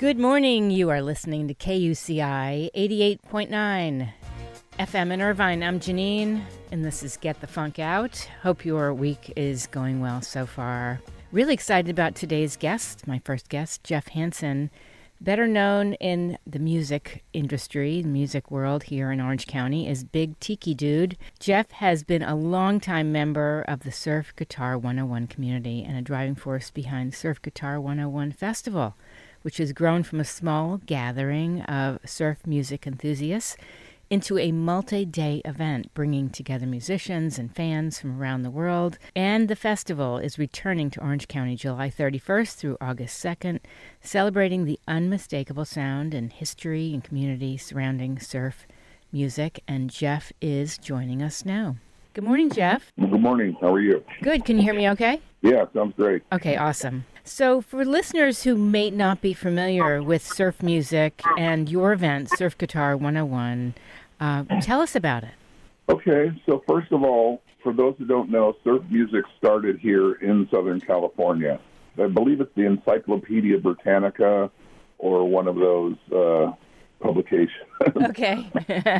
Good morning. You are listening to KUCI 88.9 FM in Irvine. I'm Janine, and this is Get the Funk Out. Hope your week is going well so far. Really excited about today's guest, my first guest, Jeff Hansen, better known in the music industry, music world here in Orange County as Big Tiki Dude. Jeff has been a longtime member of the Surf Guitar 101 community and a driving force behind Surf Guitar 101 Festival, which has grown from a small gathering of surf music enthusiasts into a multi-day event bringing together musicians and fans from around the world. And the festival is returning to Orange County July 31st through August 2nd, celebrating the unmistakable sound and history and community surrounding surf music. And Jeff is joining us now. Good morning, Jeff. Good morning. How are you? Good. Can you hear me okay? Yeah, sounds great. Okay, awesome. So for listeners who may not be familiar with surf music and your event, Surf Guitar 101, tell us about it. Okay, so first of all, for those who don't know, surf music started here in Southern California. I believe it's the Encyclopedia Britannica or one of those publications. Okay.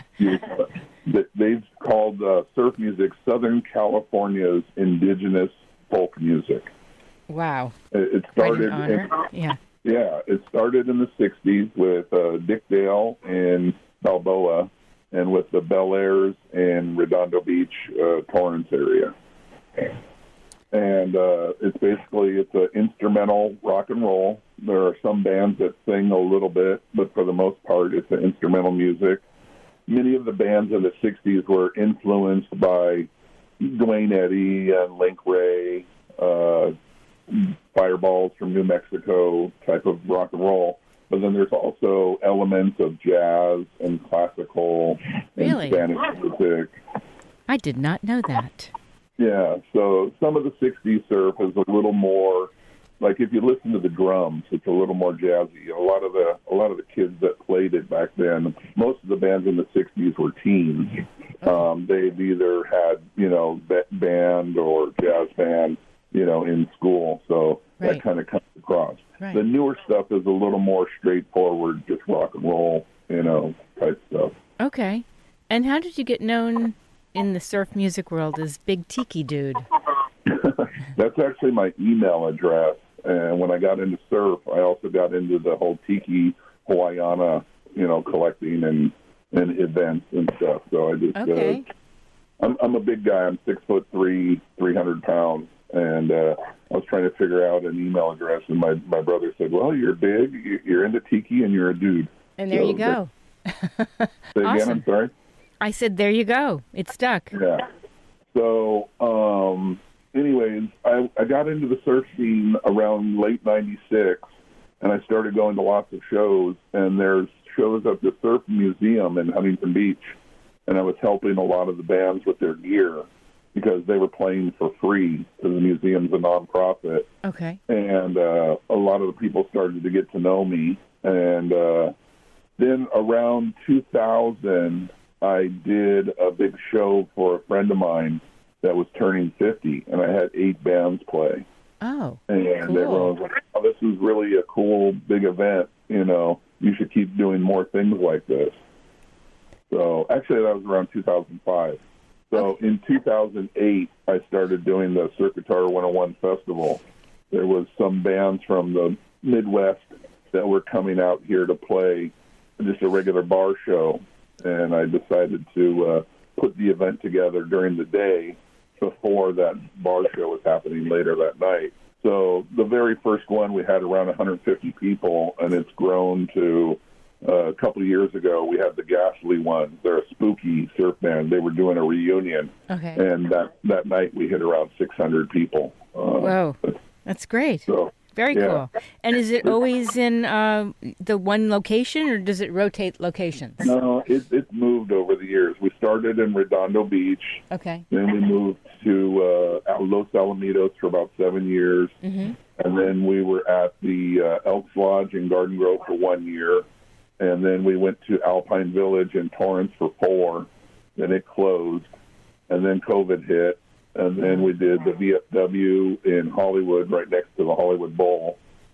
They've called surf music Southern California's indigenous folk music. Wow. It started it started in the 60s with Dick Dale in Balboa and with the Bel Airs in Redondo Beach, Torrance area. And it's an instrumental rock and roll. There are some bands that sing a little bit, but for the most part, it's an instrumental music. Many of the bands in the 60s were influenced by Duane Eddy and Link Wray, Fireballs from New Mexico type of rock and roll. But then there's also elements of jazz and classical and Spanish music. I did not know that. Yeah, so some of the 60s surf is a little more, like if you listen to the drums, it's a little more jazzy. A lot of the kids that played it back then, most of the bands in the 60s were teens. They've either had, band or jazz band, in school, so that kind of comes across. Right. The newer stuff is a little more straightforward, just rock and roll, type stuff. Okay. And how did you get known in the surf music world as Big Tiki Dude? That's actually my email address. And when I got into surf, I also got into the whole Tiki Hawaiiana, collecting and events and stuff. So I just, I'm a big guy. I'm 6'3", 300 pounds. And I was trying to figure out an email address, and my brother said, well, you're big, you're into tiki, and you're a dude. And there you go. Say again, I'm sorry? I said, there you go. It stuck. Yeah. So, anyways, I got into the surf scene around late 96, and I started going to lots of shows, and there's shows at the Surf Museum in Huntington Beach, and I was helping a lot of the bands with their gear, because they were playing for free because the museum's a nonprofit. Okay. And a lot of the people started to get to know me. And then around 2000, I did a big show for a friend of mine that was turning 50, and I had 8 bands play. Oh, and cool. Everyone was like, oh, this is really a cool, big event. You should keep doing more things like this. So actually, that was around 2005. So in 2008, I started doing the Surf Guitar 101 Festival. There was some bands from the Midwest that were coming out here to play just a regular bar show, and I decided to put the event together during the day before that bar show was happening later that night. So the very first one, we had around 150 people, and it's grown to a couple of years ago, we had the Ghastly Ones. They're a spooky surf band. They were doing a reunion. Okay. And that night we hit around 600 people. Whoa. That's great. So, very cool. And is it always in the one location, or does it rotate locations? No, it's moved over the years. We started in Redondo Beach. Okay. Then we moved to Los Alamitos for about 7 years. Mm-hmm. And then we were at the Elks Lodge in Garden Grove for 1 year. And then we went to Alpine Village in Torrance for 4. Then it closed. And then COVID hit. And then we did the VFW in Hollywood, right next to the Hollywood Bowl.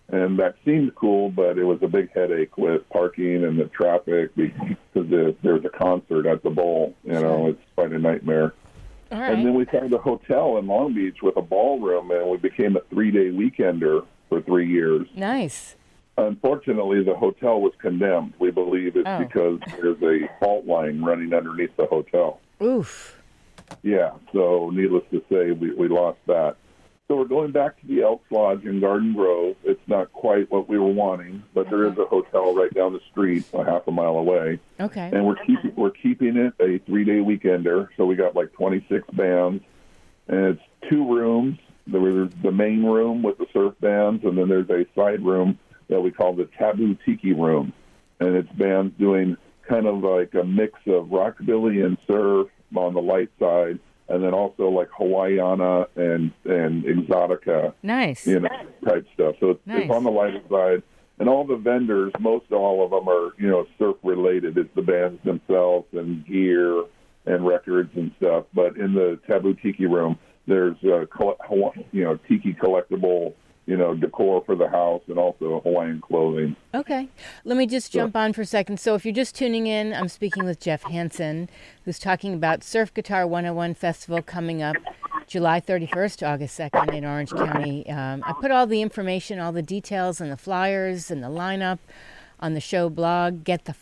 And that seemed cool, but it was a big headache with parking and the traffic because there's a concert at the bowl. It's quite a nightmare. All right. And then we found a hotel in Long Beach with a ballroom, and we became a 3-day weekender for 3 years. Nice. Unfortunately, the hotel was condemned. We believe it's because there's a fault line running underneath the hotel. Oof. Yeah, so needless to say, we lost that. So we're going back to the Elks Lodge in Garden Grove. It's not quite what we were wanting, but there is a hotel right down the street, a half a mile away. Okay. And we're keeping it a 3-day weekender. So we got like 26 bands, and it's 2 rooms. There's the main room with the surf bands, and then there's a side room that we call the Taboo Tiki Room, and it's bands doing kind of like a mix of rockabilly and surf on the light side, and then also like Hawaiiana and Exotica, nice, type stuff. So it's on the lighter side, and all the vendors, most all of them are surf related. It's the bands themselves and gear and records and stuff. But in the Taboo Tiki Room, there's tiki collectible decor for the house and also Hawaiian clothing. Okay. Let me just jump on for a second. So if you're just tuning in, I'm speaking with Jeff Hansen, who's talking about Surf Guitar 101 Festival coming up July 31st to August 2nd in Orange County. I put all the information, all the details and the flyers and the lineup on the show blog,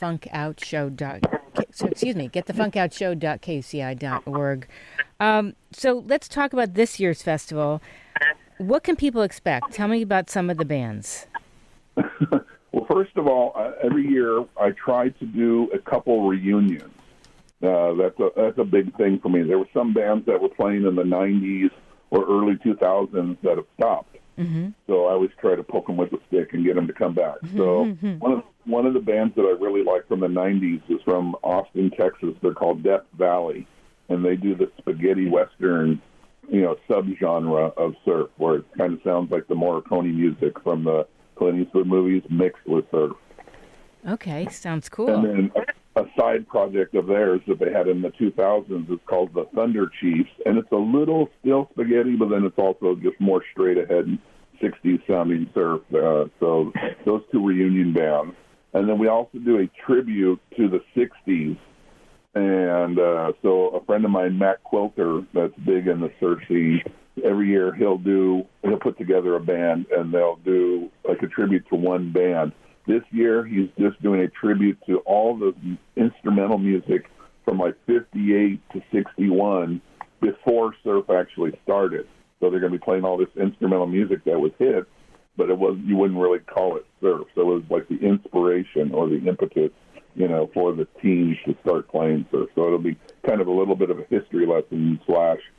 getthefunkoutshow.kuci.org. So let's talk about this year's festival. What can people expect? Tell me about some of the bands. Well, first of all, every year I try to do a couple reunions. That's a big thing for me. There were some bands that were playing in the 90s or early 2000s that have stopped. Mm-hmm. So I always try to poke them with a stick and get them to come back. So one of the bands that I really like from the 90s is from Austin, Texas. They're called Death Valley, and they do the spaghetti western subgenre of surf, where it kind of sounds like the Morricone music from the Clint Eastwood movies mixed with surf. Okay, sounds cool. And then a side project of theirs that they had in the 2000s is called the Thunder Chiefs, and it's a little still spaghetti, but then it's also just more straight ahead 60s sounding surf. So those 2 reunion bands. And then we also do a tribute to the 60s. And so a friend of mine, Matt Quilter, that's big in the surf scene, every year he'll put together a band, and they'll do like a tribute to one band. This year he's just doing a tribute to all the instrumental music from like 58 to 61 before surf actually started. So they're going to be playing all this instrumental music that was hits, but you wouldn't really call it surf. So it was like the inspiration or the impetus for the teams to start playing surf. So it'll be kind of a little bit of a history lesson /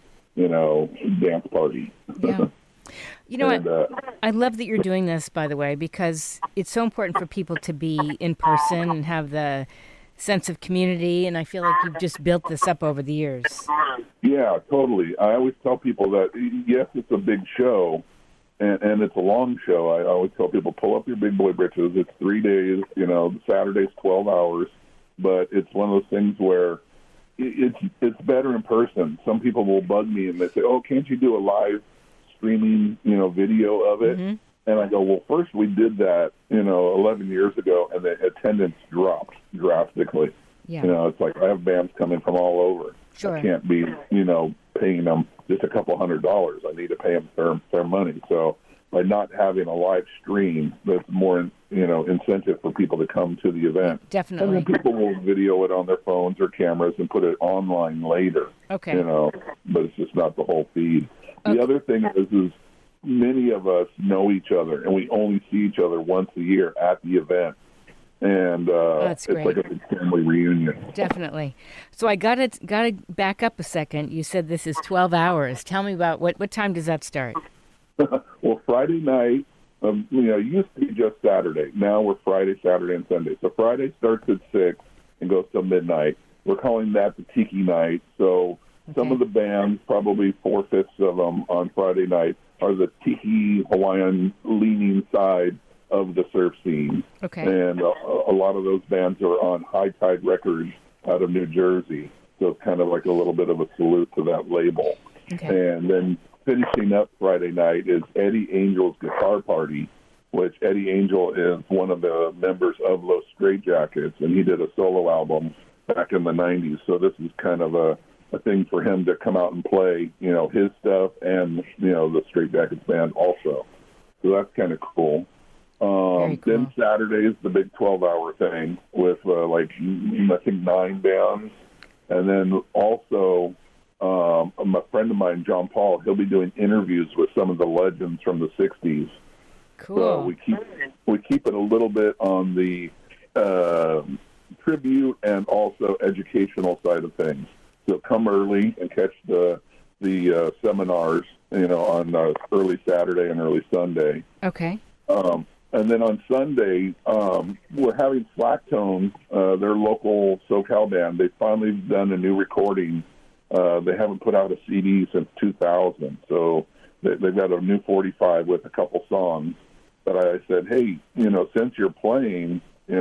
dance party. Yeah. I love that you're doing this, by the way, because it's so important for people to be in person and have the sense of community, and I feel like you've just built this up over the years. Yeah, totally. I always tell people that, yes, it's a big show, and it's a long show. I always tell people, pull up your big boy britches. It's 3 days, Saturday's 12 hours, but it's one of those things where it's better in person. Some people will bug me and they say, oh, can't you do a live streaming, video of it? Mm-hmm. And I go, well, first we did that, 11 years ago, and the attendance dropped drastically. Yeah. It's like I have bands coming from all over. Sure. I can't be, paying them just a couple $100. I need to pay them their money. So by not having a live stream, that's more, incentive for people to come to the event. Definitely. And then people will video it on their phones or cameras and put it online later. Okay. But it's just not the whole feed. Okay. The other thing is many of us know each other, and we only see each other once a year at the event. And that's it's great. Like a big family reunion. Definitely. So I got to back up a second. You said this is 12 hours. Tell me about what time does that start? Well, Friday night, it used to be just Saturday. Now we're Friday, Saturday, and Sunday. So Friday starts at 6 and goes till midnight. We're calling that the Tiki Night. So some of the bands, probably 4/5 of them on Friday night, are the Tiki Hawaiian leaning side of the surf scene. Okay. And a lot of those bands are on High Tide Records out of New Jersey. So it's kind of like a little bit of a salute to that label. Okay. And then finishing up Friday night is Eddie Angel's Guitar Party. which Eddie Angel is one of the members of Los Straitjackets, and he did a solo album back in the 90s. So this is kind of a thing for him to come out and play, his stuff and, the Straitjackets band also. So that's kind of cool. Very cool. Then Saturday is the big 12-hour thing with, I think 9 bands. And then also a friend of mine, John Paul, he'll be doing interviews with some of the legends from the 60s. Cool. So we keep it a little bit on the tribute and also educational side of things. So come early and catch the seminars, on early Saturday and early Sunday. Okay. And then on Sunday, we're having Slacktone, their local SoCal band. They've finally done a new recording. They haven't put out a CD since 2000, so they've got a new 45 with a couple songs. But I said, hey, since you're playing,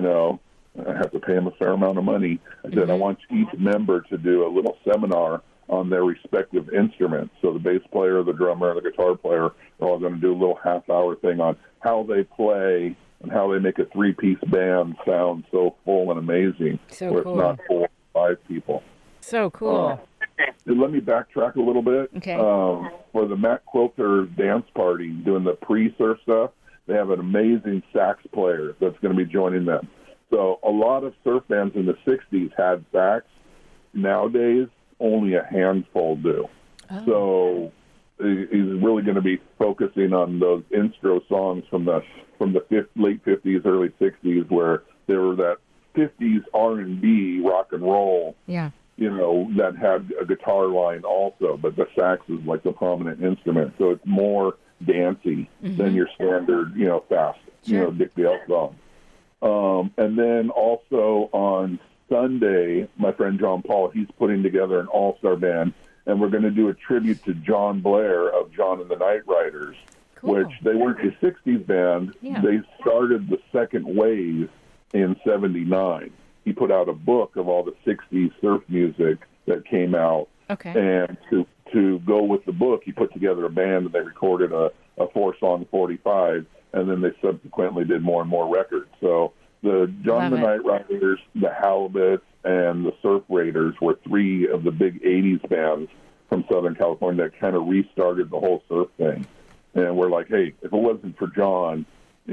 I have to pay them a fair amount of money. I said, I want each member to do a little seminar on their respective instruments. So the bass player, the drummer, and the guitar player are all going to do a little half-hour thing on how they play and how they make a 3-piece band sound so full and amazing, so where cool. It's not 4 or 5 people. So cool. Let me backtrack a little bit. Okay. For the Matt Quilter dance party, doing the pre-surf stuff, they have an amazing sax player that's going to be joining them. So a lot of surf bands in the 60s had sax. Nowadays, only a handful do. Oh. So he's really going to be focusing on those intro songs from the late 50s, early 60s, where there were that 50s R&B rock and roll. Yeah. That had a guitar line also, but the sax is like the prominent instrument. So it's more dancey than your standard, fast, Dick Dale song. And then also on Sunday, my friend John Paul, he's putting together an all-star band, and we're going to do a tribute to John Blair of John and the Night Riders, which they weren't a 60s band. Yeah. They started the second wave in 79. He put out a book of all the 60s surf music that came out. Okay. And to go with the book, he put together a band, and they recorded a 4-song 45, and then they subsequently did more and more records. So the John and the Night Riders, the Halibuts, and the Surf Raiders were 3 of the big 80s bands from Southern California that kind of restarted the whole surf thing. And we're like, hey, if it wasn't for John,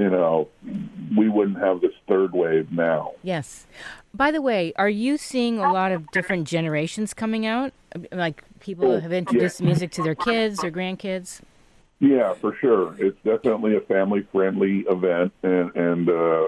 we wouldn't have this third wave now. Yes. By the way, are you seeing a lot of different generations coming out? Like people have introduced music to their kids or grandkids? Yeah, for sure. It's definitely a family-friendly event and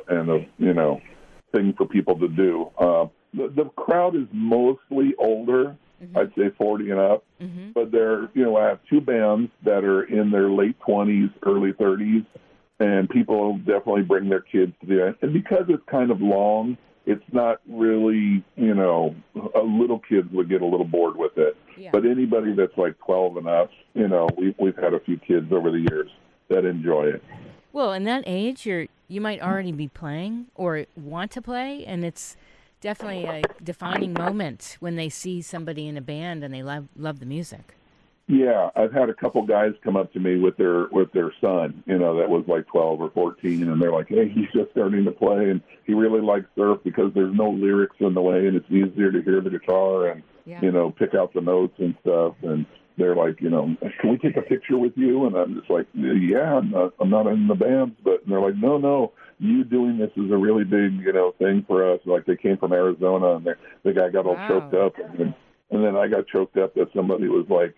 a thing for people to do. The crowd is mostly older. I'd say 40 and up. But I have 2 bands that are in their late 20s, early 30s, and people definitely bring their kids to the event. And because it's kind of long, it's not really, little kids would get a little bored with it. Yeah. But anybody that's like 12 and up, we've had a few kids over the years that enjoy it. Well, in that age, you might already be playing or want to play, and it's definitely a defining moment when they see somebody in a band and they love the music. Yeah, I've had a couple guys come up to me with their son, that was like 12 or 14, and they're like, hey, he's just starting to play, and he really likes surf because there's no lyrics in the way, and it's easier to hear the guitar and, pick out the notes and stuff. And they're like, can we take a picture with you? And I'm just like, yeah, I'm not in the bands, but they're like, no, you doing this is a really big, thing for us. Like they came from Arizona, and the guy got all choked up, and then I got choked up that somebody was like,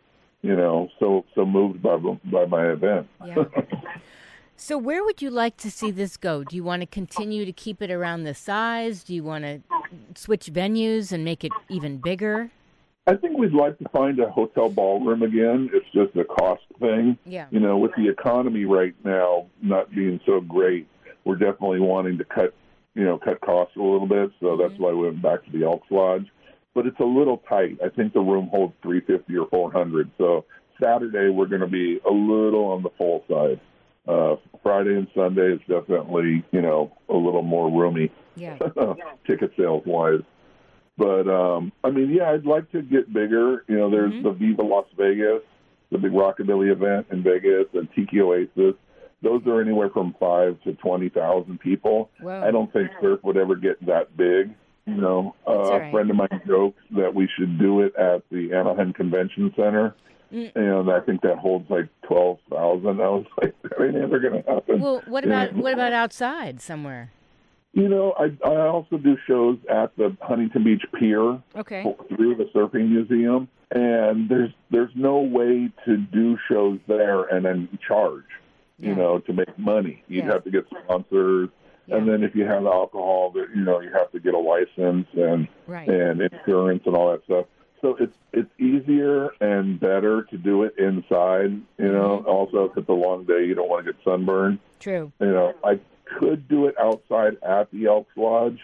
so moved by my event. Yeah. So where would you like to see this go? Do you want to continue to keep it around this size? Do you want to switch venues and make it even bigger? I think we'd like to find a hotel ballroom again. It's just a cost thing. Yeah. With the economy right now not being so great, we're definitely wanting to cut costs a little bit. So that's why we went back to the Elks Lodge. But it's a little tight. I think the room holds 350 or 400. So Saturday we're going to be a little on the full side. Friday and Sunday is definitely, a little more roomy. Yeah. Ticket sales wise. But I'd like to get bigger. There's the Viva Las Vegas, the big rockabilly event in Vegas, and Tiki Oasis. those are anywhere from 5 to 20,000 people. Whoa. I don't think surf would ever get that big. You know, right. A friend of mine jokes that we should do it at the Anaheim Convention Center, and I think that holds like 12,000. I was like, that ain't ever going to happen. Well, what about outside somewhere? You know, I also do shows at the Huntington Beach Pier through the Surfing Museum, and there's no way to do shows there and then charge, you know, to make money. You'd have to get sponsors. Yeah. And then if you have alcohol, you know, you have to get a license and insurance and all that stuff. So it's easier and better to do it inside. You know, also if it's a long day, you don't want to get sunburned. True. You know, I could do it outside at the Elks Lodge,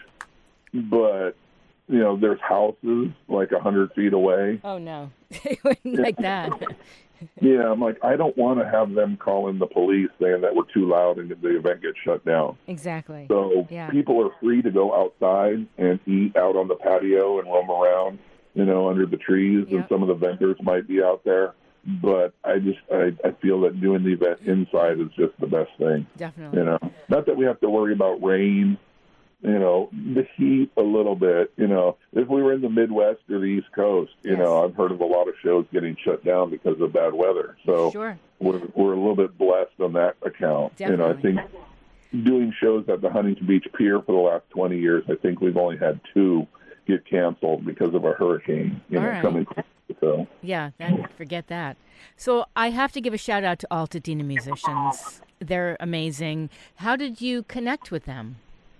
but you know, there's houses like 100 feet away. Oh no, they wouldn't like that. Yeah, I'm like, I don't want to have them calling the police saying that we're too loud and the event gets shut down. Exactly. So people are free to go outside and eat out on the patio and roam around, you know, under the trees, and some of the vendors might be out there. But I feel that doing the event inside is just the best thing. Definitely. You know, not that we have to worry about rain, you know, the heat a little bit. You know, if we were in the Midwest or the East Coast, you know, I've heard of a lot of shows getting shut down because of bad weather. So we're a little bit blessed on that account. Definitely. You know, I think doing shows at the Huntington Beach Pier for the last 20 years, I think we've only had 2 get canceled because of a hurricane, coming. So forget that. So I have to give a shout out to Altadena musicians. They're amazing. How did you connect with them?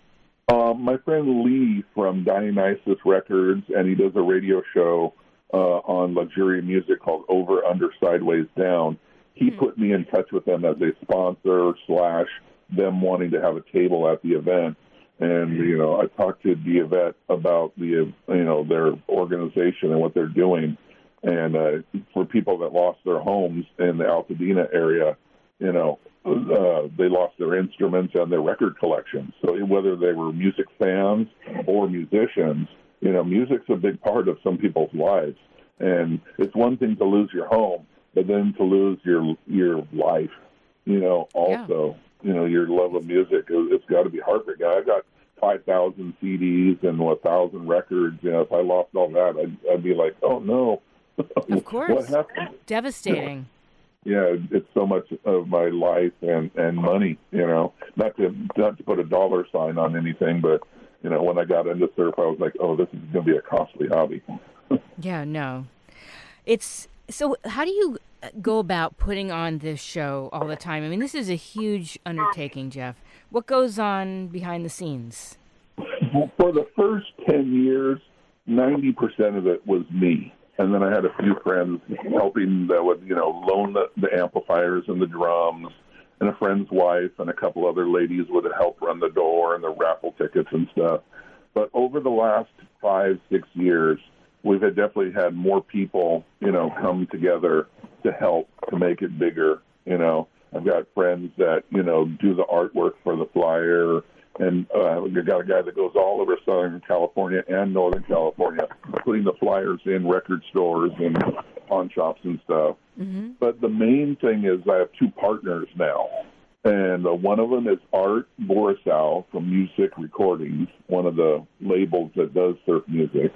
My friend Lee from Dionysus Records, and he does a radio show on luxury music called Over, Under, Sideways, Down. He put me in touch with them as a sponsor / them wanting to have a table at the event. And, you know, I talked to Diavette about their organization and what they're doing. And for people that lost their homes in the Altadena area, you know, they lost their instruments and their record collections. So whether they were music fans or musicians, you know, music's a big part of some people's lives. And it's one thing to lose your home, but then to lose your life, you know, also, you know, your love of music, it's got to be heartbreaking. I've got 5,000 CDs and 1,000 records. You know, if I lost all that, I'd be like, oh, no. Of course. What happened? Devastating. Yeah, it's so much of my life and money, you know, not to put a dollar sign on anything, but, you know, when I got into surf, I was like, oh, this is going to be a costly hobby. Yeah, no. So how do you go about putting on this show all the time? I mean, this is a huge undertaking, Jeff. What goes on behind the scenes? For the first 10 years, 90% of it was me. And then I had a few friends helping that would, you know, loan the amplifiers and the drums, and a friend's wife and a couple other ladies would help run the door and the raffle tickets and stuff. But over the last 5-6 years, we've definitely had more people, you know, come together to help to make it bigger. You know, I've got friends that, you know, do the artwork for the flyer. And we've got a guy that goes all over Southern California and Northern California, putting the flyers in record stores and pawn shops and stuff. Mm-hmm. But the main thing is I have 2 partners now. And one of them is Art Borissow from Music Recordings, one of the labels that does surf music.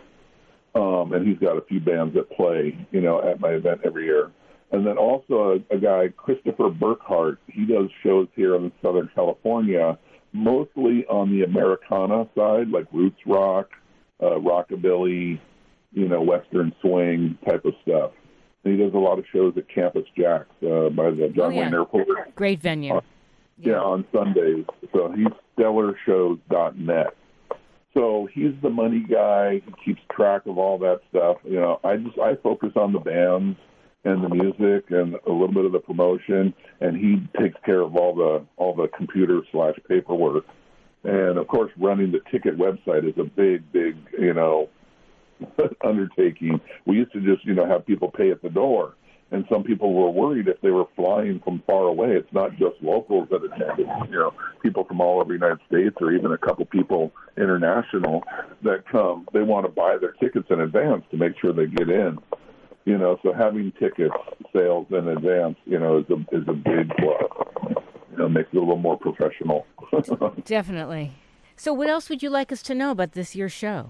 And he's got a few bands that play, you know, at my event every year. And then also a guy, Christopher Burkhart, he does shows here in Southern California, mostly on the Americana side, like roots rock, rockabilly, you know, Western swing type of stuff. And he does a lot of shows at Campus Jacks by the John Wayne Airport. Great venue. On Sundays. So he's stellarshows.net. So he's the money guy. He keeps track of all that stuff. You know, I focus on the bands and the music and a little bit of the promotion, and he takes care of all the computer / paperwork. And of course, running the ticket website is a big, you know, undertaking. We used to just, you know, have people pay at the door, and some people were worried if they were flying from far away. It's not just locals that attended, you know, people from all over the United States or even a couple people international that come. They want to buy their tickets in advance to make sure they get in. You know, so having ticket sales in advance, you know, is a big plus. makes it a little more professional. Definitely. So what else would you like us to know about this year's show?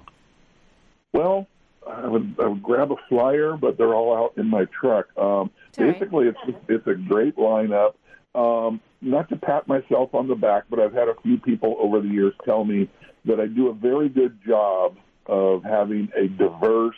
Well, I would grab a flyer, but they're all out in my truck. Basically, it's a great lineup. Not to pat myself on the back, but I've had a few people over the years tell me that I do a very good job of having a diverse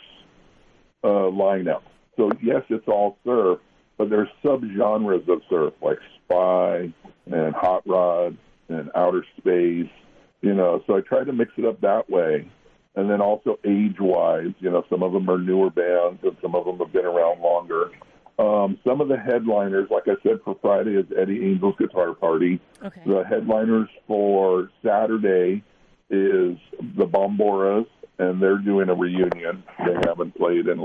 lineup. So, yes, it's all surf, but there's subgenres of surf, like spy and hot rod and outer space, So I try to mix it up that way. And then also age-wise, some of them are newer bands and some of them have been around longer. Some of the headliners, like I said, for Friday is Eddie Angel's Guitar Party. Okay. The headliners for Saturday is the Bomboras, and they're doing a reunion. They haven't played in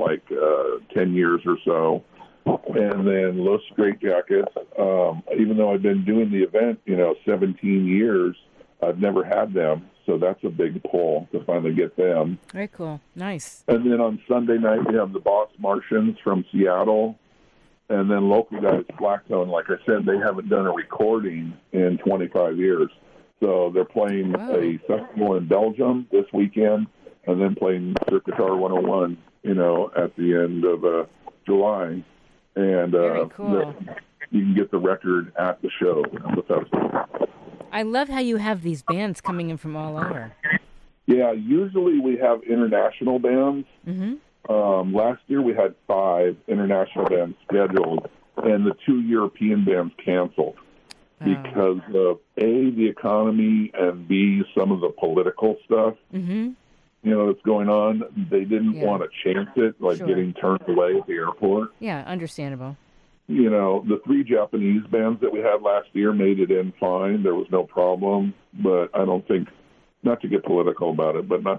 10 years or so. And then Los Straitjackets, even though I've been doing the event, 17 years, I've never had them. So that's a big pull to finally get them. Very cool. Nice. And then on Sunday night, we have the Boss Martians from Seattle. And then local guys, Flactone, like I said, they haven't done a recording in 25 years. So they're playing a festival in Belgium this weekend and then playing Surf Guitar 101, at the end of July. And very cool. You can get the record at the show, at the festival. I love how you have these bands coming in from all over. Yeah, usually we have international bands. Mm-hmm. Last year we had 5 international bands scheduled, and the 2 European bands canceled because of, A, the economy, and B, some of the political stuff, that's going on. They didn't want to chance it, getting turned away at the airport. Yeah, understandable. The 3 Japanese bands that we had last year made it in fine. There was no problem, but I don't think, not to get political about it, but not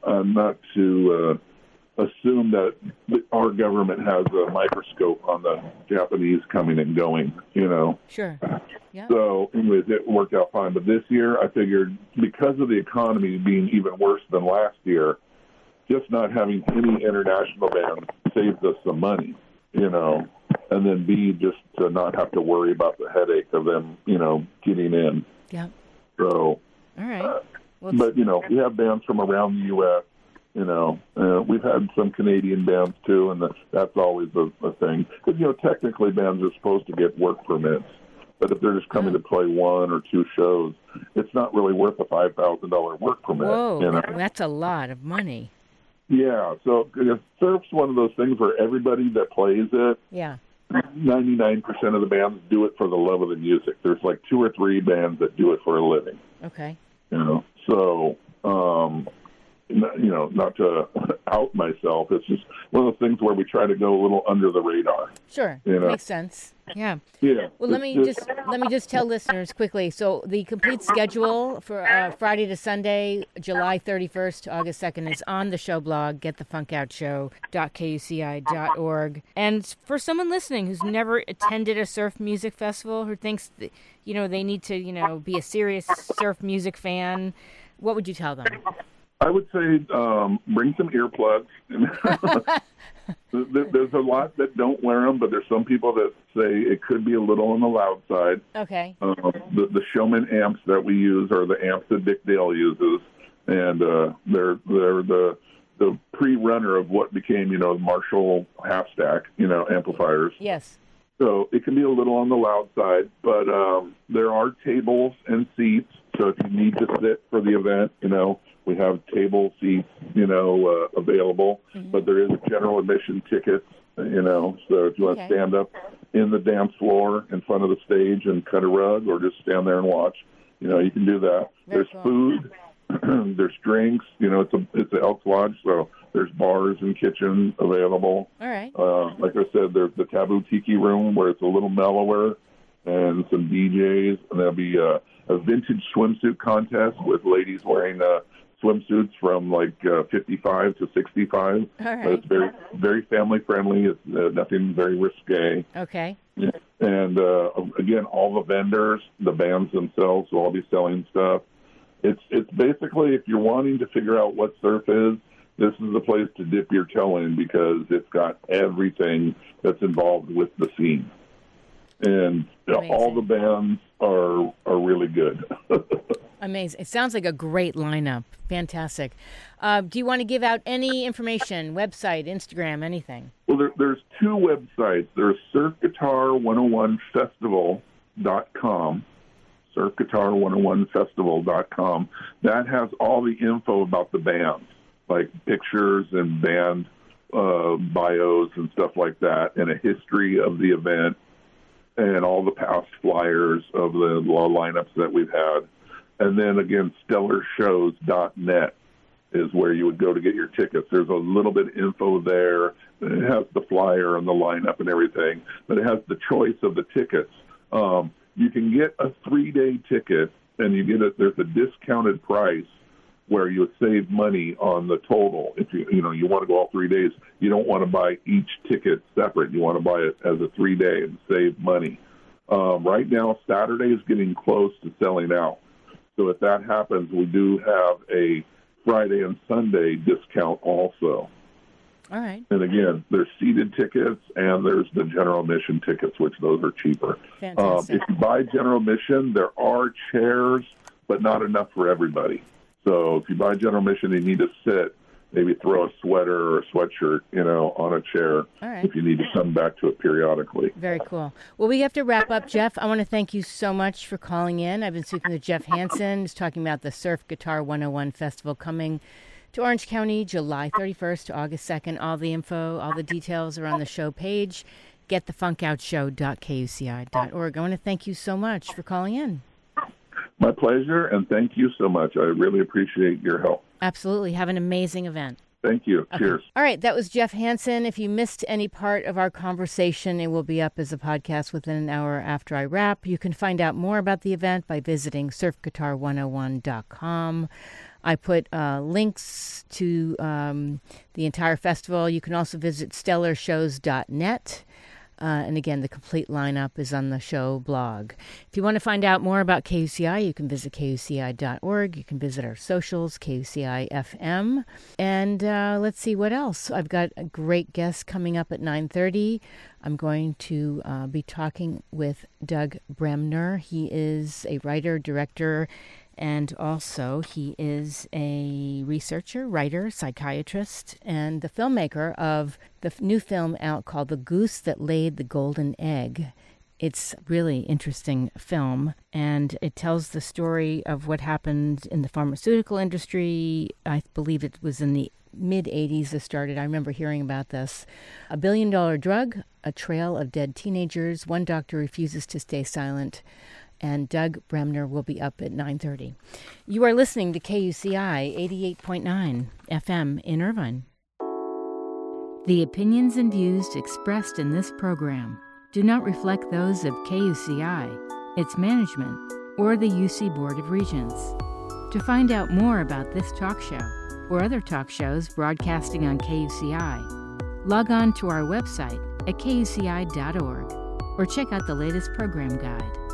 to assume that our government has a microscope on the Japanese coming and going, Sure. Yeah. So, anyways, it worked out fine. But this year, I figured because of the economy being even worse than last year, just not having any international bands saves us some money, and then B, just to not have to worry about the headache of them, getting in. Yeah. So, all right. But, we have bands from around the U.S., we've had some Canadian bands, too, and that's always a thing. Because, technically bands are supposed to get work permits. But if they're just coming to play 1 or 2 shows, it's not really worth a $5,000 work permit. Whoa, that's a lot of money. Yeah, so surf's one of those things where everybody that plays it, 99% of the bands do it for the love of the music. There's 2 or 3 bands that do it for a living. Okay. So, not to out myself. It's just one of those things where we try to go a little under the radar. Sure, makes sense. Yeah. Yeah. Well, let me just tell listeners quickly. So the complete schedule for Friday to Sunday, July 31st to August 2nd, is on the show blog, getthefunkoutshow.kuci.org. And for someone listening who's never attended a surf music festival, who thinks that, they need to, be a serious surf music fan, what would you tell them? I would say bring some earplugs. There's a lot that don't wear them, but there's some people that say it could be a little on the loud side. Okay. The Showman amps that we use are the amps that Dick Dale uses, and they're the pre-runner of what became, the Marshall half-stack, amplifiers. Yes. So it can be a little on the loud side, but there are tables and seats. So if you need to sit for the event, we have table seats, available. Mm-hmm. But there is general admission tickets, so if you want to stand up in the dance floor in front of the stage and cut a rug or just stand there and watch, you can do that. There's food. There's drinks. It's an Elks Lodge, so there's bars and kitchen available. All right. Like I said, there's the Taboo Tiki Room where it's a little mellower and some DJs. And there'll be a vintage swimsuit contest with ladies wearing swimsuits from 55 to 65. All right. It's very, very family friendly. It's nothing very risque. Okay. And again, all the vendors, the bands themselves will all be selling stuff. It's basically, if you're wanting to figure out what surf is, this is the place to dip your toe in because it's got everything that's involved with the scene. And all the bands are really good. Amazing. It sounds like a great lineup. Fantastic. Do you want to give out any information, website, Instagram, anything? Well, there's two websites. There's surfguitar101festival.com, surfguitar101festival.com. That has all the info about the bands, like pictures and band bios and stuff like that, and a history of the event and all the past flyers of the lineups that we've had. And then, again, stellarshows.net is where you would go to get your tickets. There's a little bit of info there. It has the flyer and the lineup and everything, but it has the choice of the tickets. You can get a 3-day ticket, and there's a discounted price where you save money on the total. If you want to go all 3 days, you don't want to buy each ticket separate. You want to buy it as a 3-day and save money. Right now, Saturday is getting close to selling out. So if that happens, we do have a Friday and Sunday discount also. All right. And again, there's seated tickets and there's the general admission tickets, which those are cheaper. Fantastic. If you buy general admission, there are chairs, but not enough for everybody. So if you buy general admission, you need to sit, maybe throw a sweater or a sweatshirt, on a chair. All right. If you need to come back to it periodically. Very cool. Well, we have to wrap up, Jeff. I want to thank you so much for calling in. I've been speaking with Jeff Hansen. He's talking about the Surf Guitar 101 Festival coming to Orange County, July 31st to August 2nd. All the info, all the details are on the show page, getthefunkoutshow.kuci.org. I want to thank you so much for calling in. My pleasure, and thank you so much. I really appreciate your help. Absolutely. Have an amazing event. Thank you. Okay. Cheers. All right. That was Jeff Hansen. If you missed any part of our conversation, it will be up as a podcast within an hour after I wrap. You can find out more about the event by visiting surfguitar101.com. I put links to the entire festival. You can also visit stellarshows.net. And again, the complete lineup is on the show blog. If you want to find out more about KUCI, you can visit KUCI.org. You can visit our socials, KUCI FM. And let's see what else. I've got a great guest coming up at 9:30. I'm going to be talking with Doug Bremner. He is a writer, director, and also he is a researcher, writer, psychiatrist, and the filmmaker of the new film out called The Goose That Laid the Golden Egg. It's a really interesting film, and it tells the story of what happened in the pharmaceutical industry. I believe it was in the mid-'80s it started. I remember hearing about this. $1 billion drug, a trail of dead teenagers, one doctor refuses to stay silent, and Doug Bremner will be up at 9:30. You are listening to KUCI 88.9 FM in Irvine. The opinions and views expressed in this program do not reflect those of KUCI, its management, or the UC Board of Regents. To find out more about this talk show or other talk shows broadcasting on KUCI, log on to our website at kuci.org or check out the latest program guide.